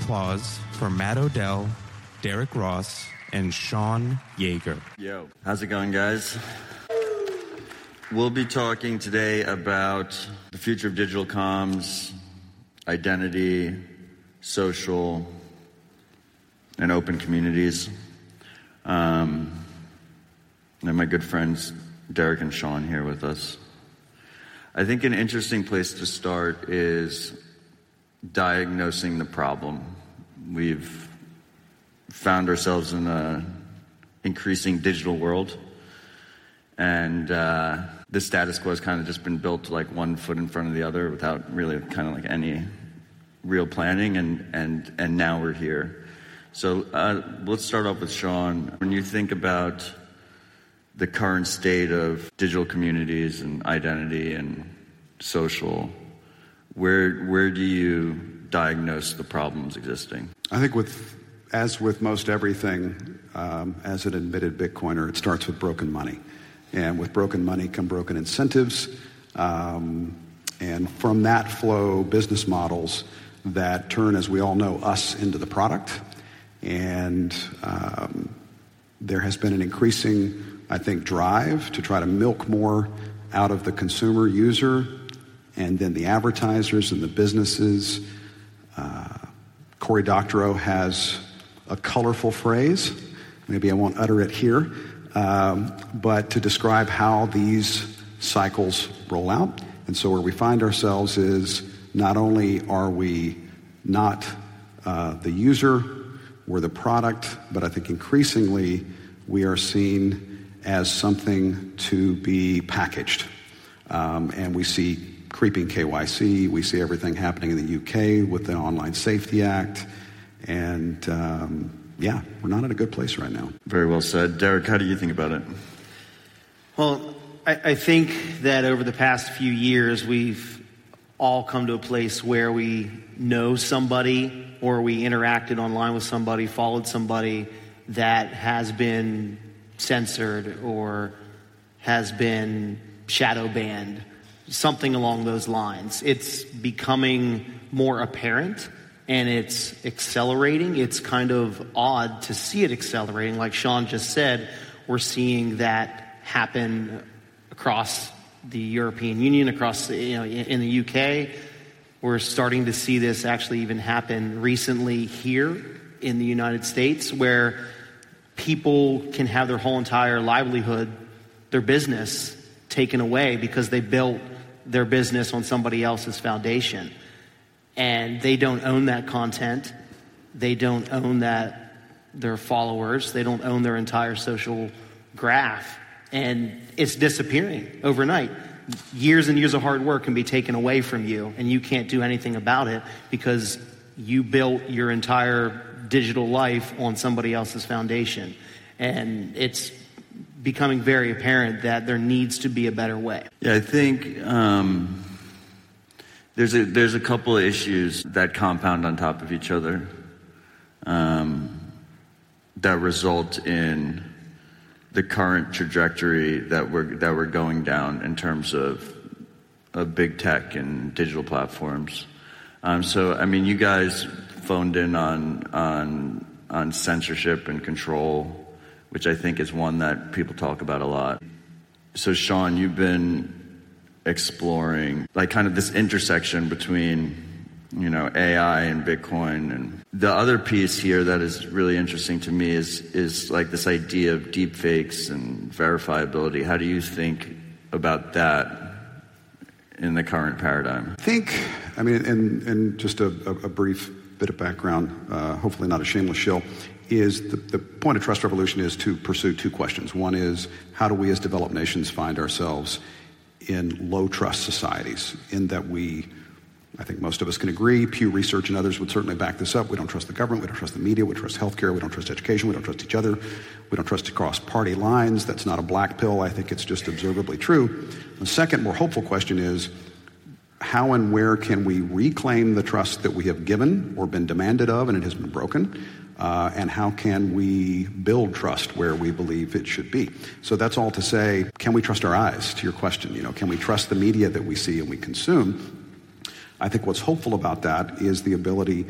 applause for Matt Odell, Derek Ross, and Sean Yeager. Yo, how's it going, guys? We'll be talking today about the future of digital comms, identity, social, and open communities. And my good friends Derek and Sean here with us. I think an interesting place to start is diagnosing the problem. We've found ourselves in an increasing digital world, and the status quo has kind of just been built like one foot in front of the other without really kind of like any real planning, and now we're here. So let's start off with Sean. When you think about the current state of digital communities and identity and social, where do you diagnose the problems existing? I think as with most everything, as an admitted Bitcoiner, it starts with broken money. And with broken money come broken incentives. And from that flow business models that turn, as we all know, us into the product. And there has been an increasing, I think, drive to try to milk more out of the consumer user and then the advertisers and the businesses. Cory Doctorow has a colorful phrase. Maybe I won't utter it here, but to describe how these cycles roll out. And so where we find ourselves is not only are we not the user, we're the product, but I think increasingly we are seen as something to be packaged. And we see creeping KYC, we see everything happening in the UK with the Online Safety Act, and we're not in a good place right now. Very well said. Derek, how do you think about it? Well, I think that over the past few years, we've all come to a place where we know somebody or we interacted online with somebody, followed somebody that has been censored or has been shadow banned, something along those lines. It's becoming more apparent and it's accelerating. It's kind of odd to see it accelerating. Like Sean just said, we're seeing that happen across the European Union, across in the UK. We're starting to see this actually even happen recently here in the United States, where people can have their whole entire livelihood, their business, taken away because they built their business on somebody else's foundation. And they don't own that content. They don't own their followers. They don't own their entire social graph. And it's disappearing overnight. Years and years of hard work can be taken away from you, and you can't do anything about it because you built your entire digital life on somebody else's foundation. And it's becoming very apparent that there needs to be a better way. Yeah, I think there's a couple of issues that compound on top of each other that result in the current trajectory that we're going down in terms of big tech and digital platforms. So I mean, you guys phoned in on censorship and control, which I think is one that people talk about a lot. So Sean, you've been exploring like kind of this intersection between AI and Bitcoin. And the other piece here that is really interesting to me is like this idea of deep fakes and verifiability. How do you think about that in the current paradigm? I think, and just a brief bit of background, hopefully not a shameless shill, is the point of Trust Revolution is to pursue two questions. One is, how do we as developed nations find ourselves in low trust societies, in that I think most of us can agree, Pew Research and others would certainly back this up. We don't trust the government, we don't trust the media, we don't trust healthcare, we don't trust education, we don't trust each other, we don't trust across party lines. That's not a black pill. I think it's just observably true. The second, more hopeful question is, how and where can we reclaim the trust that we have given or been demanded of and it has been broken? And how can we build trust where we believe it should be? So that's all to say, can we trust our eyes, to your question? Can we trust the media that we see and we consume? I think what's hopeful about that is the ability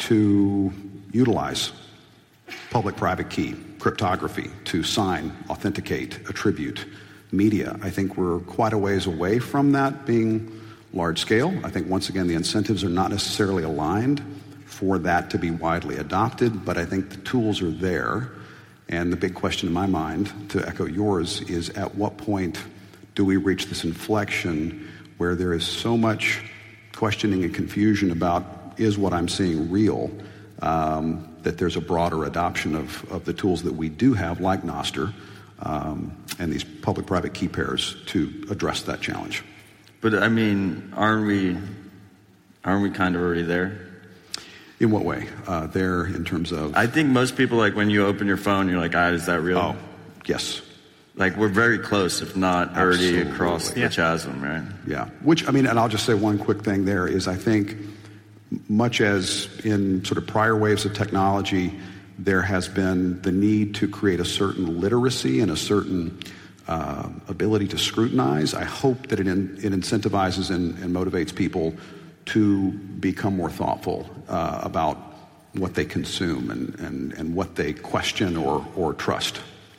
to utilize public-private key, cryptography, to sign, authenticate, attribute media. I think we're quite a ways away from that being large scale. I think, once again, the incentives are not necessarily aligned for that to be widely adopted, but I think the tools are there. And the big question in my mind, to echo yours, is at what point do we reach this inflection where there is so much questioning and confusion about, is what I'm seeing real, that there's a broader adoption of the tools that we do have, like Nostr, and these public-private key pairs, to address that challenge. But I mean, aren't we kind of already there? In what way? There in terms of? I think most people, like, when you open your phone, you're like, is that real? Oh, yes. Like, we're very close, if not already across the chasm, right? Yeah. Which, I mean, and I'll just say one quick thing there is, I think, much as in sort of prior waves of technology, there has been the need to create a certain literacy and a certain ability to scrutinize. I hope that it incentivizes and motivates people to become more thoughtful about what they consume and what they question or trust.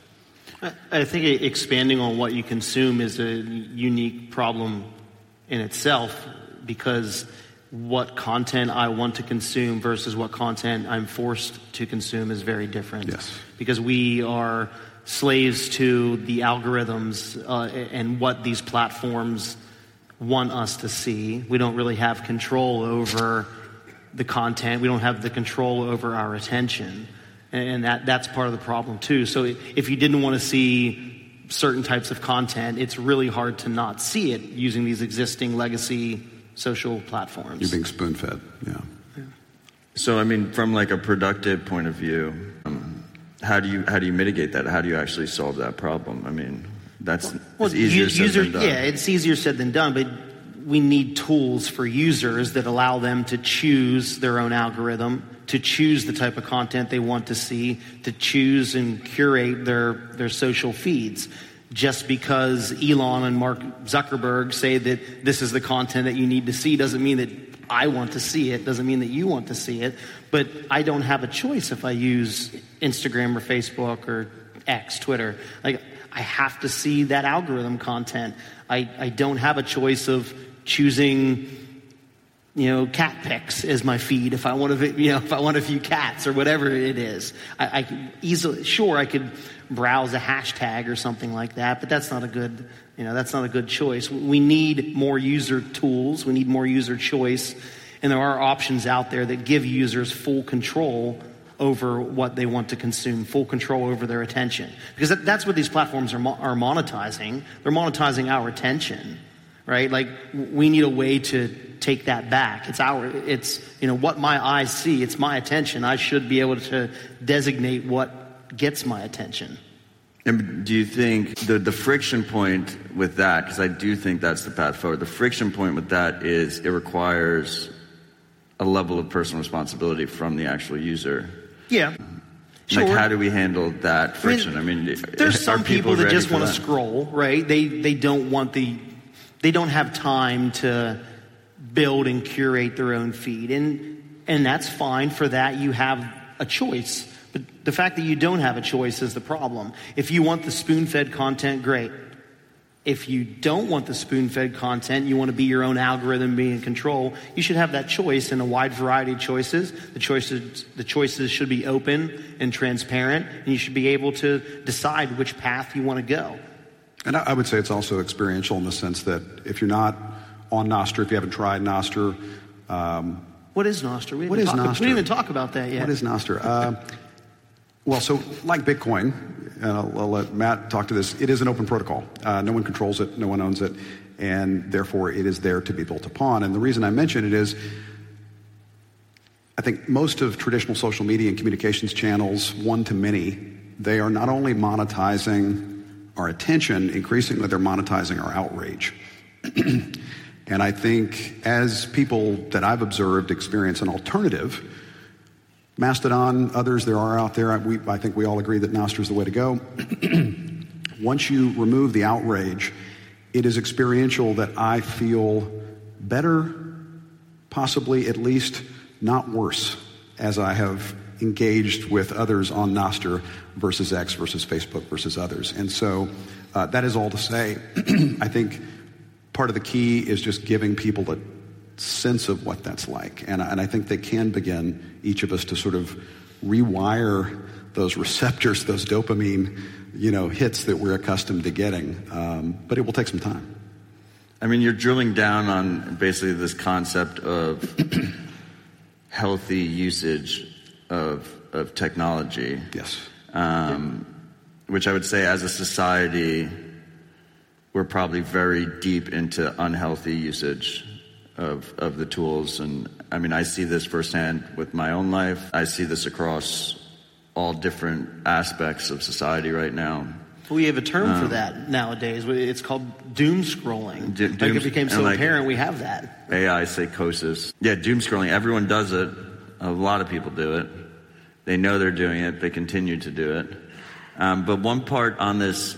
I think expanding on what you consume is a unique problem in itself, because what content I want to consume versus what content I'm forced to consume is very different. Yes. Because we are slaves to the algorithms and what these platforms want us to see. We don't really have control over the content. We don't have the control over our attention. And that's part of the problem too. So if you didn't want to see certain types of content, it's really hard to not see it using these existing legacy social platforms. You're being spoon-fed, yeah. So, I mean, from like a productive point of view, how do you mitigate that? How do you actually solve that problem? I mean, that's easier said than done. Yeah, it's easier said than done, but we need tools for users that allow them to choose their own algorithm, to choose the type of content they want to see, to choose and curate their social feeds. Just because Elon and Mark Zuckerberg say that this is the content that you need to see doesn't mean that I want to see it, doesn't mean that you want to see it. But I don't have a choice if I use Instagram or Facebook or X, Twitter. Like, I have to see that algorithm content. I don't have a choice of choosing, cat pics as my feed if I want to, if I want to view cats or whatever it is. I can easily, I could browse a hashtag or something like that, but that's not a good choice. We need more user tools. We need more user choice, and there are options out there that give users full control over what they want to consume, full control over their attention, because that's what these platforms are monetizing. They're monetizing our attention, right? Like, we need a way to take that back. It's what my eyes see. It's my attention. I should be able to designate what gets my attention. And do you think the friction point with that, because I do think that's the path forward, the friction point with that is it requires a level of personal responsibility from the actual user? Yeah. Sure. Like, how do we handle that friction? I mean, there's some people that just want to scroll, right? They don't have time to build and curate their own feed, and that's fine. For that, you have a choice. But the fact that you don't have a choice is the problem. If you want the spoon-fed content, great. If you don't want the spoon-fed content, you want to be your own algorithm, be in control, you should have that choice in a wide variety of choices. The choices should be open and transparent, and you should be able to decide which path you want to go. And I would say it's also experiential in the sense that if you're not on Nostr, if you haven't tried Nostr... what is Nostr? We didn't even talk about that yet. What is Nostr? Well, so like Bitcoin, and I'll let Matt talk to this, it is an open protocol. No one controls it, no one owns it, and therefore it is there to be built upon. And the reason I mention it is, I think most of traditional social media and communications channels, one-to-many, they are not only monetizing our attention, increasingly they're monetizing our outrage. And I think as people that I've observed experience an alternative, Mastodon, others there are out there, I think we all agree that Nostr is the way to go. Once you remove the outrage, it is experiential that I feel better, possibly at least not worse as I have engaged with others on Nostr versus X versus Facebook versus others. And so that is all to say, I think part of the key is just giving people a sense of what that's like. And I think they can begin, each of us, to sort of rewire those receptors, those dopamine, hits that we're accustomed to getting. But it will take some time. I mean, you're drilling down on basically this concept of healthy usage of technology. Yes. Which I would say as a society, we're probably very deep into unhealthy usage of the tools. And I mean, I see this firsthand with my own life. I see this across all different aspects of society right now. We have a term for that nowadays. It's called doom scrolling. It became so apparent we have that. AI psychosis. Yeah, doom scrolling. Everyone does it. A lot of people do it. They know they're doing it. They continue to do it. But one part on this,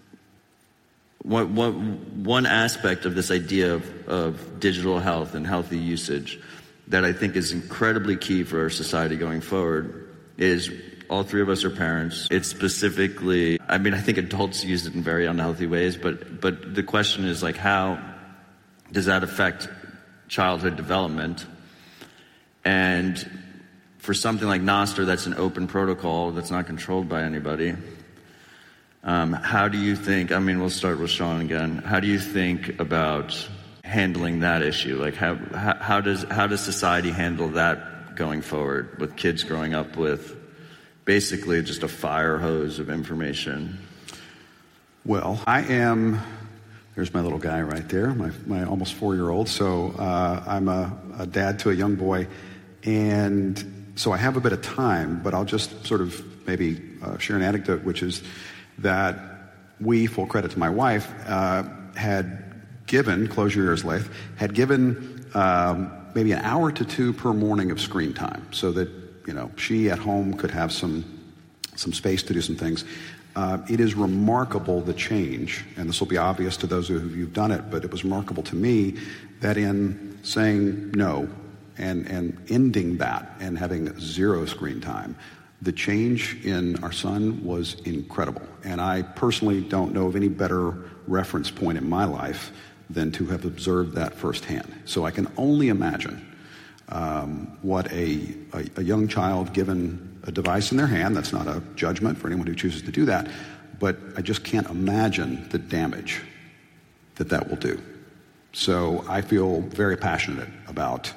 one aspect of this idea of digital health and healthy usage that I think is incredibly key for our society going forward is all three of us are parents. It's specifically, I mean, I think adults use it in very unhealthy ways, but the question is like, how does that affect childhood development? And for something like Nostr, that's an open protocol that's not controlled by anybody. How do you think, I mean, we'll start with Sean again. How do you think about handling that issue? Like how does society handle that going forward with kids growing up with basically just a fire hose of information? Well, there's my little guy right there, my almost 4-year-old. So I'm a dad to a young boy. And so I have a bit of time, but I'll just sort of maybe share an anecdote, which is that we, full credit to my wife, had given, close your ears, Leif, had given maybe an hour to 2 per morning of screen time so that, she at home could have some space to do some things. It is remarkable, the change, and this will be obvious to those of you who've done it, but it was remarkable to me that in saying no and ending that and having 0 screen time, the change in our son was incredible. And I personally don't know of any better reference point in my life than to have observed that firsthand. So I can only imagine what a young child given a device in their hand, that's not a judgment for anyone who chooses to do that, but I just can't imagine the damage that will do. So I feel very passionate about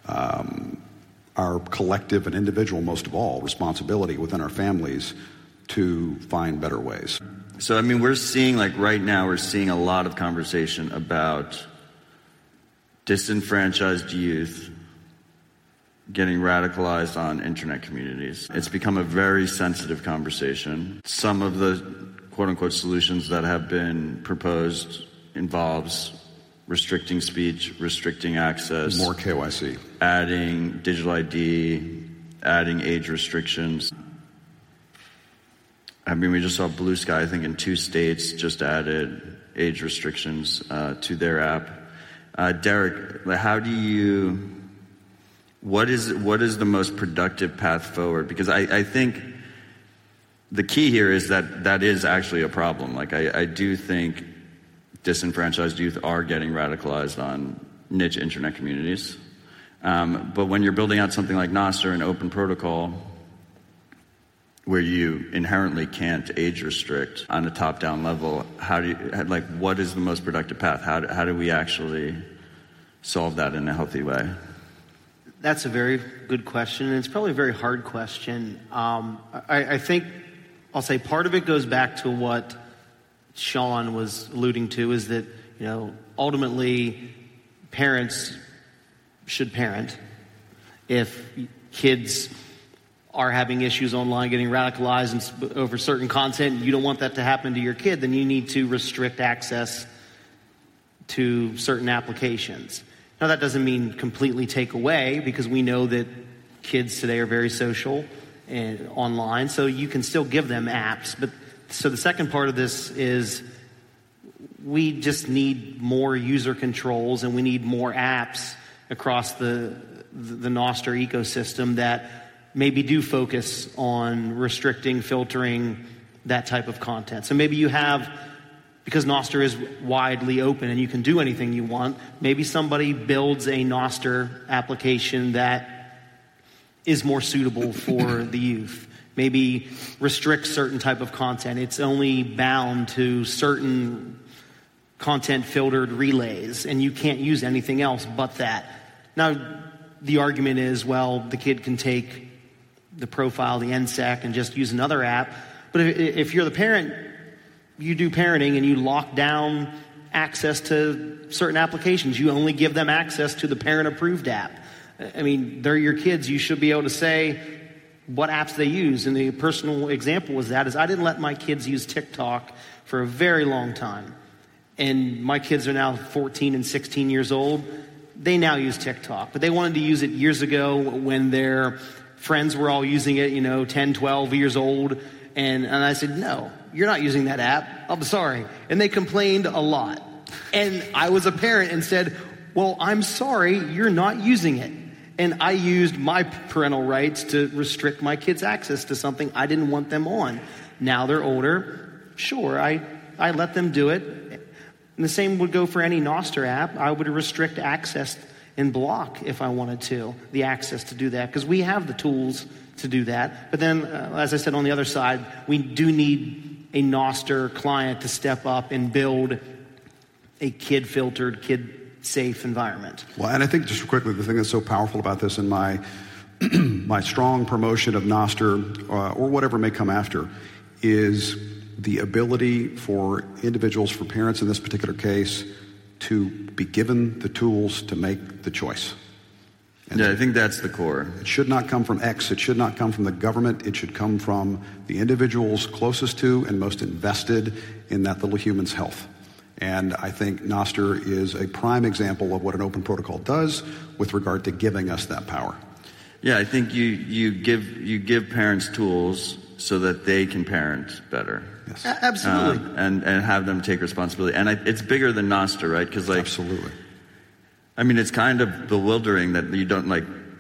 our collective and individual, most of all, responsibility within our families to find better ways. So, I mean, we're seeing a lot of conversation about disenfranchised youth getting radicalized on internet communities. It's become a very sensitive conversation. Some of the quote-unquote solutions that have been proposed involves restricting speech, restricting access. More KYC. Adding digital ID, adding age restrictions. I mean, we just saw Blue Sky, I think, in 2 states just added age restrictions to their app. Derek, what is the most productive path forward? Because I think the key here is that is actually a problem. Like, I do think disenfranchised youth are getting radicalized on niche internet communities. But when you're building out something like Nostr, an open protocol, where you inherently can't age restrict on a top-down level, what is the most productive path? How do we actually solve that in a healthy way? That's a very good question, and it's probably a very hard question. I think I'll say part of it goes back to what Sean was alluding to, is that, ultimately parents should parent. If kids are having issues online, getting radicalized over certain content, and you don't want that to happen to your kid, then you need to restrict access to certain applications. Now, that doesn't mean completely take away, because we know that kids today are very social and online, so you can still give them apps. But so the second part of this is we just need more user controls, and we need more apps across the Nostr ecosystem that maybe do focus on restricting, filtering that type of content. So maybe you have, because Nostr is widely open and you can do anything you want, maybe somebody builds a Nostr application that is more suitable for the youth. Maybe restrict certain type of content. It's only bound to certain content filtered relays, and you can't use anything else but that. Now, the argument is, well, the kid can take the profile, the NSEC, and just use another app. But if you're the parent, you do parenting and you lock down access to certain applications. You only give them access to the parent-approved app. I mean, they're your kids. You should be able to say what apps they use. And the personal example was that is I didn't let my kids use TikTok for a very long time. And my kids are now 14 and 16 years old. They now use TikTok. But they wanted to use it years ago when their friends were all using it, 10, 12 years old. And I said, no, you're not using that app. I'm sorry. And they complained a lot. And I was a parent and said, well, I'm sorry, you're not using it. And I used my parental rights to restrict my kids' access to something I didn't want them on. Now they're older. Sure, I let them do it. And the same would go for any Nostr app. I would restrict access and block, if I wanted to, the access to do that, because we have the tools to do that. But then, as I said, on the other side, we do need a Nostr client to step up and build a kid-filtered, kid-safe environment. Well, and I think just quickly, the thing that's so powerful about this in my my strong promotion of Nostr, or whatever may come after, is the ability for individuals, for parents in this particular case, to be given the tools to make the choice. And I think that's the core. It should not come from X. It should not come from the government. It should come from the individuals closest to and most invested in that little human's health. And I think Nostr is a prime example of what an open protocol does with regard to giving us that power. Yeah, I think you give parents tools so that they can parent better. Yes. Absolutely. And have them take responsibility. And it's bigger than Nostr, right? Because absolutely. I mean, it's kind of bewildering that you don't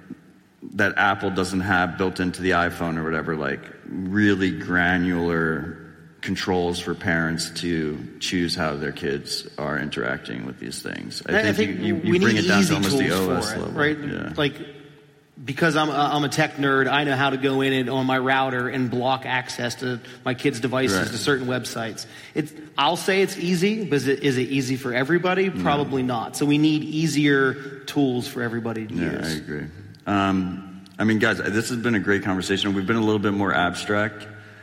that Apple doesn't have built into the iPhone or whatever, really granular controls for parents to choose how their kids are interacting with these things. I think you bring it down to almost the OS level, right? Yeah. Because I'm a tech nerd, I know how to go in and on my router and block access to my kids' devices to certain websites. I'll say it's easy, but is it easy for everybody? Probably not. So we need easier tools for everybody to use. Yeah, I agree. I mean, guys, this has been a great conversation. We've been a little bit more abstract,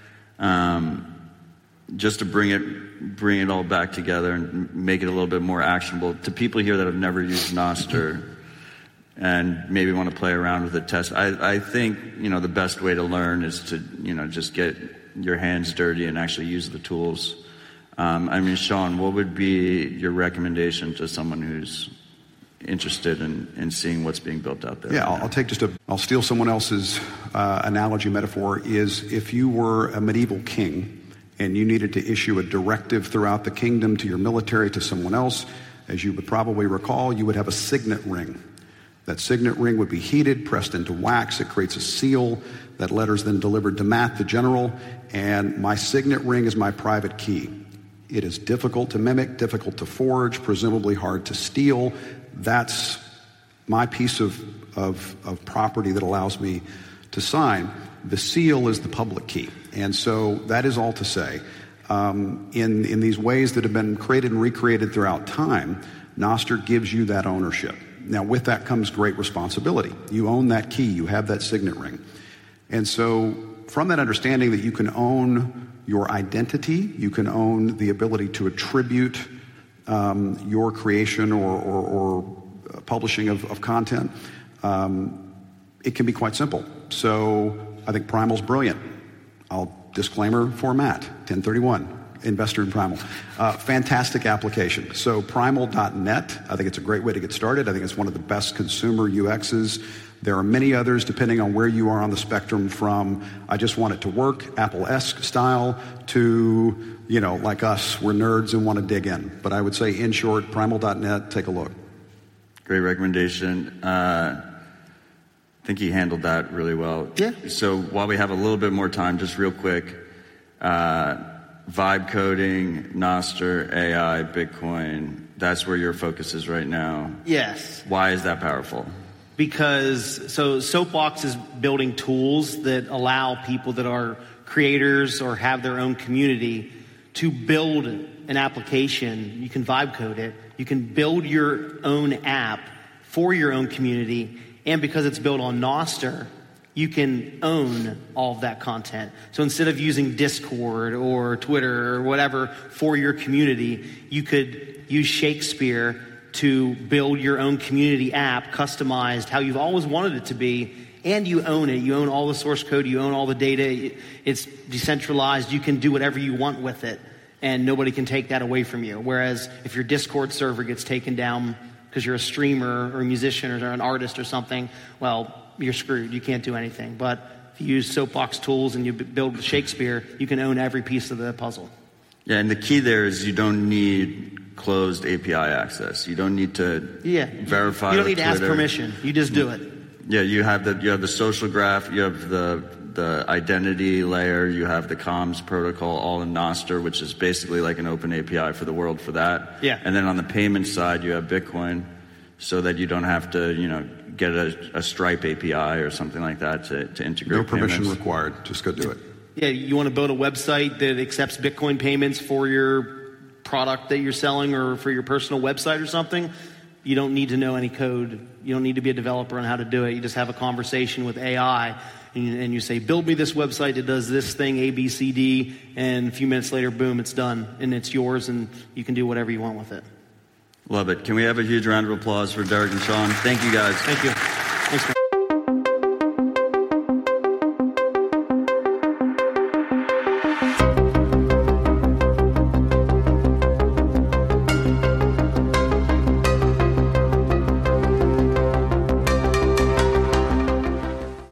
just to bring it all back together and make it a little bit more actionable to people here that have never used Nostr and maybe want to play around with it, test. I think, the best way to learn is to, just get your hands dirty and actually use the tools. I mean, Sean, what would be your recommendation to someone who's interested in seeing what's being built out there? Yeah, I'll steal someone else's analogy, metaphor, is if you were a medieval king and you needed to issue a directive throughout the kingdom to your military, to someone else, as you would probably recall, you would have a signet ring. That signet ring would be heated, pressed into wax. It creates a seal. That letter's then delivered to Matt, the general, and my signet ring is my private key. It is difficult to mimic, difficult to forge, presumably hard to steal. That's my piece of property that allows me to sign. The seal is the public key. And so that is all to say. In these ways that have been created and recreated throughout time, Nostr gives you that ownership. Now, with that comes great responsibility. You own that key. You have that signet ring. And so from that understanding that you can own your identity, you can own the ability to attribute your creation or publishing of content, it can be quite simple. So I think Primal's brilliant. Disclaimer for Matt, 1031. Investor in Primal. Fantastic application. So primal.net, I think it's a great way to get started. I think it's one of the best consumer UXs. There are many others depending on where you are on the spectrum, from I just want it to work, Apple-esque style, to, like us, we're nerds and want to dig in. But I would say, in short, primal.net, take a look. Great recommendation. I think he handled that really well. Yeah. So while we have a little bit more time, just real quick, vibe coding, Nostr, AI, Bitcoin, that's where your focus is right now. Yes. Why is that powerful? Because, so Soapbox is building tools that allow people that are creators or have their own community to build an application. You can vibe code it. You can build your own app for your own community. And because it's built on Nostr, you can own all of that content. So instead of using Discord or Twitter or whatever for your community, you could use Shakespeare to build your own community app, customized how you've always wanted it to be, and you own it. You own all the source code, you own all the data. It's decentralized. You can do whatever you want with it, and nobody can take that away from you. Whereas if your Discord server gets taken down because you're a streamer or a musician or an artist or something, well, you're screwed. You can't do anything. But if you use Soapbox tools and you build Shakespeare, you can own every piece of the puzzle. Yeah, and the key there is you don't need closed API access. You don't need to verify. You don't need to ask Twitter. permission. You just do it. Yeah, you have the social graph, you have the identity layer, you have the comms protocol, all in Nostr, which is basically like an open API for the world for that. Yeah. And then on the payment side, you have Bitcoin, so that you don't have to, get a Stripe API or something like that to integrate. No permission payments. required. Just go do it. Yeah, you want to build a website that accepts Bitcoin payments for your product that you're selling or for your personal website or something. You don't need to know any code. You don't need to be a developer on how to do it. You just have a conversation with AI and you say, build me this website that does this thing, A, B, C, D, and a few minutes later, boom, it's done. And it's yours and you can do whatever you want with it. Love it. Can we have a huge round of applause for Derek and Sean? Thank you guys. Thank you.